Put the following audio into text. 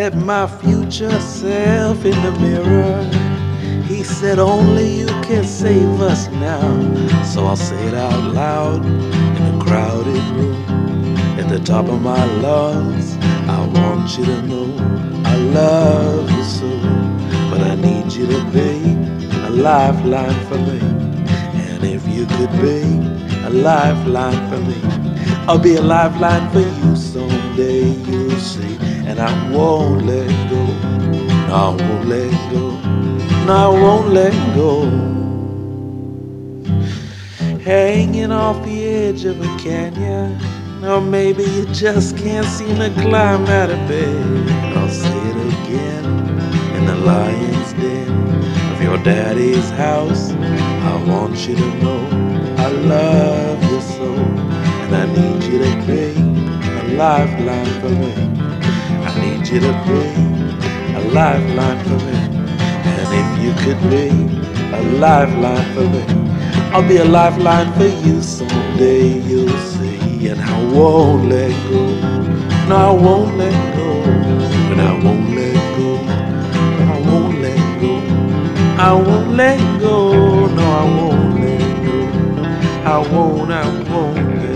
at my future self in the mirror. He said, only you can save us now. So I'll say it out loud in a crowded room. At the top of my lungs, I want you to know I love you so. But I need you to be a lifeline for me. And if you could be a lifeline for me, I'll be a lifeline for you someday, you'll see. And I won't let go, no, I won't let go, no, I won't let go. Hanging off the edge of a canyon, or maybe you just can't seem to climb out of bed. I'll say it again, in the lion's den of your daddy's house. I want you to know I love you so. And I need you to be a lifeline for me. I need you to be a lifeline for me. And if you could be a lifeline for me, I'll be a lifeline for you someday, you'll see. And I won't let go, no, I won't let go, and I won't let go, I won't let go, I won't let go, no, I won't let go, I won't let go.